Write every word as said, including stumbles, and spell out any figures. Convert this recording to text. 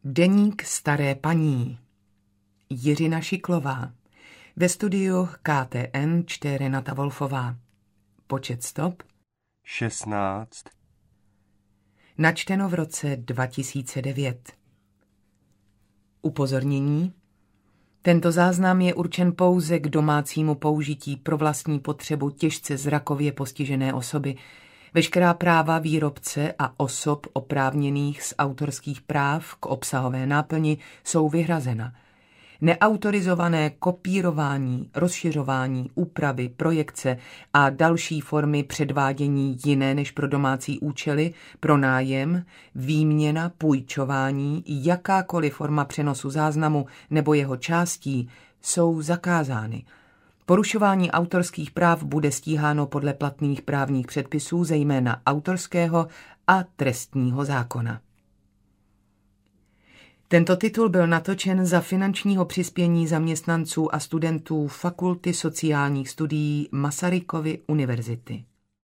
Deník staré paní. Jiřina Šiklová. Ve studiu K T N čte Renata Wolfová. Počet stop šestnáct. Načteno v roce dva tisíce devět. Upozornění. Tento záznam je určen pouze k domácímu použití pro vlastní potřebu těžce zrakově postižené osoby. Veškerá práva výrobce a osob oprávněných z autorských práv k obsahové náplni jsou vyhrazena. Neautorizované kopírování, rozšiřování, úpravy, projekce a další formy předvádění jiné než pro domácí účely, pro nájem, výměna, půjčování, jakákoliv forma přenosu záznamu nebo jeho částí jsou zakázány. Porušování autorských práv bude stíháno podle platných právních předpisů, zejména autorského a trestního zákona. Tento titul byl natočen za finančního přispění zaměstnanců a studentů Fakulty sociálních studií Masarykovy univerzity.